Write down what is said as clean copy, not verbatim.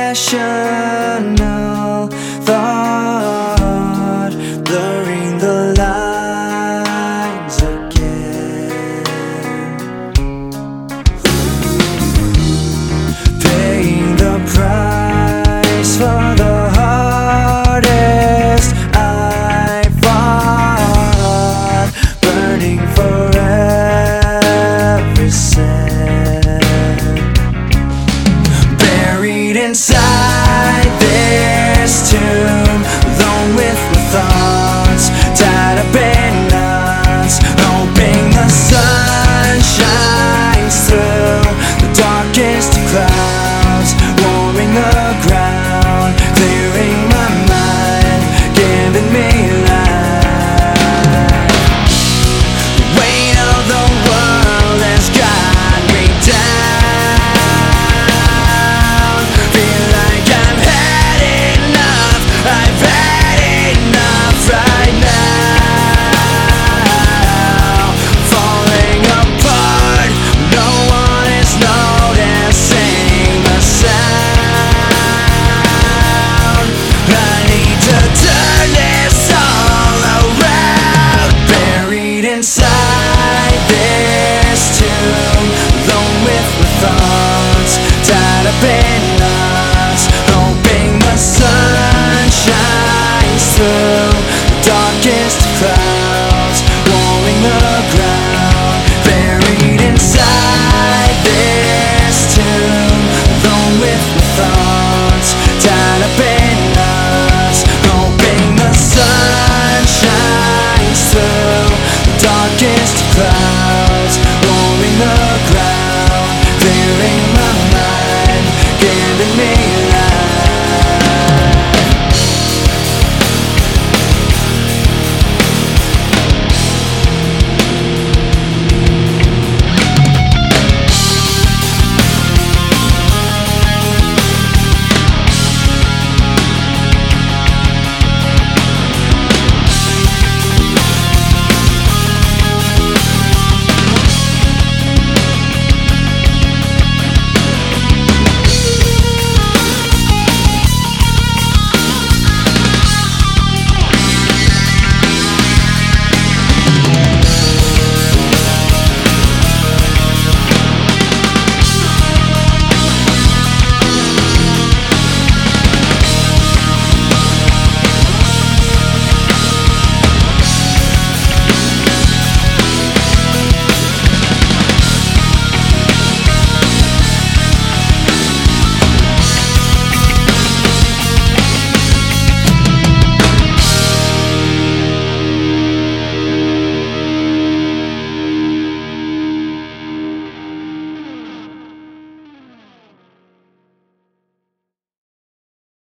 irrational thought, blurring the lines again, paying the price for the hardest I fought, burning for every cent, buried inside this tomb, alone with my thoughts, tied up in knots, hoping the sun shines through the darkest of clouds, warming the ground, clearing my mind, giving me life. The weight of the world has got me down, feel like I've had enough, I've had enough right now, falling apart, no one is noticing the sound. I need to turn this all around, buried inside this tomb, alone with my thoughts, tied up in knots, hoping the sun shines through the darkest of clouds, warming the ground, buried inside this tomb, alone with my thoughts, tied up in